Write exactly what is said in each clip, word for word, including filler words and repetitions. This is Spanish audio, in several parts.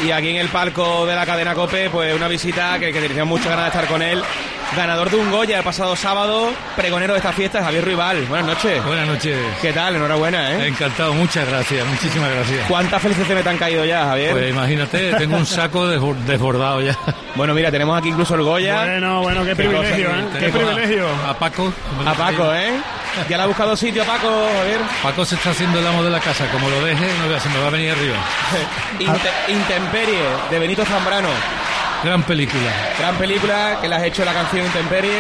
y aquí en el palco de la cadena COPE, pues una visita que, que teníamos muchas ganas de estar con él. Ganador de un Goya el pasado sábado, pregonero de esta fiesta, Javier Ruibal. Buenas noches. Buenas noches. ¿Qué tal? Enhorabuena, ¿eh? Encantado, muchas gracias, muchísimas gracias. ¿Cuántas felicitaciones te han caído ya, Javier? Pues imagínate, tengo un saco desbordado ya. Bueno, mira, tenemos aquí incluso el Goya. Bueno, bueno, qué, qué privilegio, cosa, ¿eh? Qué privilegio. A, a Paco. A Paco, ¿eh? Ya le ha buscado sitio a Paco, Javier. Paco se está haciendo el amo de la casa, como lo deje, no veas, se me va a venir arriba. Inte- Intemperie, de Benito Zambrano. Gran película. Gran película, que le has hecho la canción Intemperie.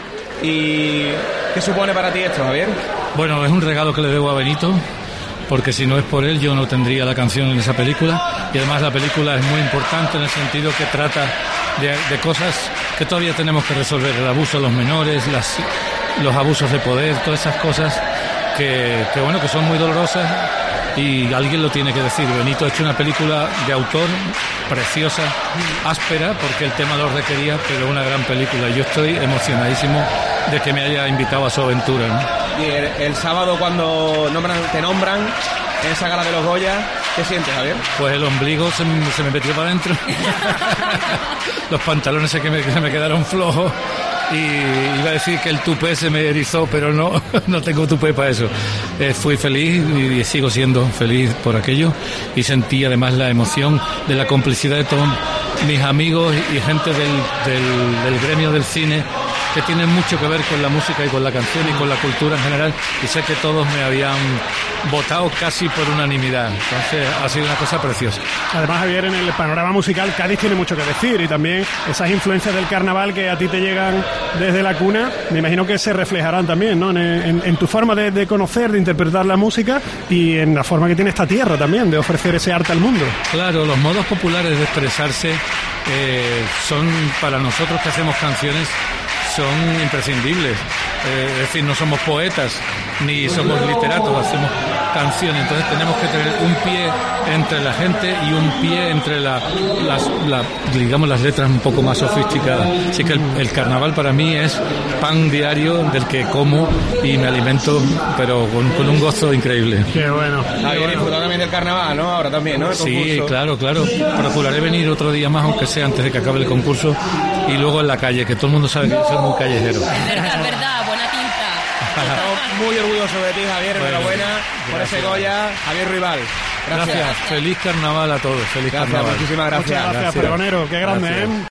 ¿Y qué supone para ti esto, Javier? Bueno, es un regalo que le debo a Benito, porque si no es por él yo no tendría la canción en esa película. Y además la película es muy importante en el sentido que trata de, de cosas que todavía tenemos que resolver. El abuso a los menores, las, los abusos de poder, todas esas cosas que, que, bueno, que son muy dolorosas. Y alguien lo tiene que decir. Benito ha hecho una película de autor preciosa, áspera, porque el tema lo requería, pero una gran película. Yo estoy emocionadísimo de que me haya invitado a su aventura, ¿no? Y el, el sábado, cuando nombran, te nombran en esa gala de los Goya, ¿qué sientes, Javier? Pues el ombligo se, se me metió para adentro. Los pantalones se, que me, se me quedaron flojos. Y iba a decir que el tupé se me erizó, pero no, no tengo tupé para eso. Eh, fui feliz y sigo siendo feliz por aquello, y sentí además la emoción de la complicidad de todos mis amigos y gente del, del, del gremio del cine, que tienen mucho que ver con la música y con la canción y con la cultura en general, y sé que todos me habían votado casi por unanimidad. Entonces ha sido una cosa preciosa. Además, Javier, en el panorama musical Cádiz tiene mucho que decir, y también esas influencias del carnaval que a ti te llegan desde la cuna, me imagino que se reflejarán también, ¿no? en, en, en tu forma de, de conocer, de interpretar la música, y en la forma que tiene esta tierra también de ofrecer ese arte al mundo. Claro, los modos populares de expresarse eh, son, para nosotros que hacemos canciones, son imprescindibles. Eh, es decir, no somos poetas ni somos literatos, hacemos canciones, entonces tenemos que tener un pie entre la gente y un pie entre la, las, la, digamos, las letras un poco más sofisticadas. Así que el, el carnaval para mí es pan diario del que como y me alimento, pero con, con un gozo increíble. Qué bueno. Javier, disfrutando también del carnaval, ¿no? Ahora también, ¿no? El sí, concurso. claro, claro. Procuraré venir otro día más, aunque sea antes de que acabe el concurso, y luego en la calle, que todo el mundo sabe que yo soy muy callejero. Es verdad, es verdad, buena tinta. Estamos muy orgullosos de ti, Javier. Bueno, enhorabuena por ese Goya. Javier Ruibal. Gracias. Gracias. Feliz carnaval a todos. Feliz Gracias, carnaval. muchísimas gracias. Muchas gracias, Gracias. pregonero. Qué grande, Gracias. ¿eh?